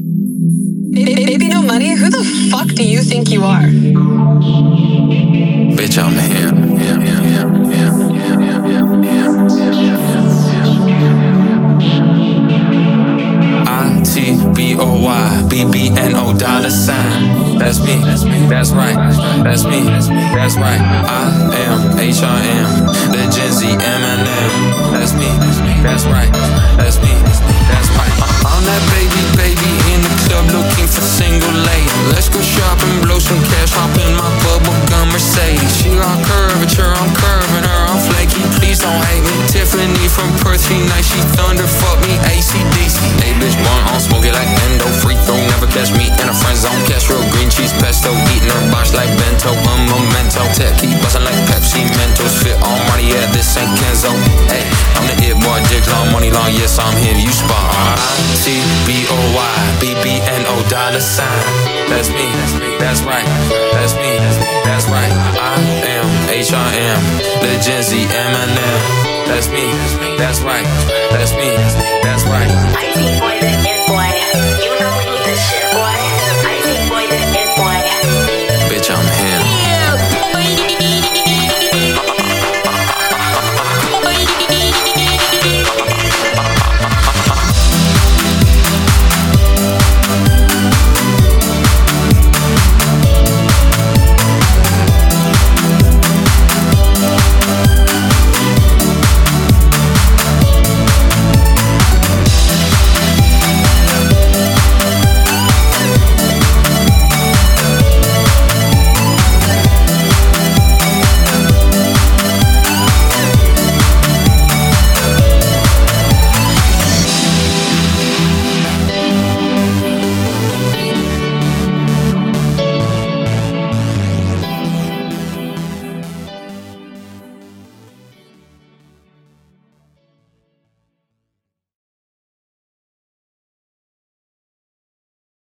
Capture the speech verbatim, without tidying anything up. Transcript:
Baby No Money, who the fuck do you think you are? Bitch, I'm him. I T B O Y B B N O dollar sign. That's me. That's right. That's me. That's right. I am H I M. The Gen Z Eminem. That's me. That's right. That's me. That's right. I'm that baby, baby in the club looking for single lady. Let's go shopping, blow some cash, hop in my bubblegum Mercedes. She got curvature, I'm curving her, I'm flaky. Please don't hate me. Tiffany from Perth, she nice, she thunder, fuck me, A C D C. Hey bitch, one on smoke it like endo, free throw, never catch me in a friend zone. Castro, green cheese pesto, eating her box like bento, I'm a memento. Tech keep bustin' like Pepsi, Mentos, fit all money, yeah, this ain't Kenzo. Hey, I'm the it boy, dick long, money long, yes, I'm him, you spot. I T B O Y B B N O dollar sign. That's me, that's right, that's me, that's right. I am H I M, the Gen Z Eminem. That's me, that's right, that's me, that's right.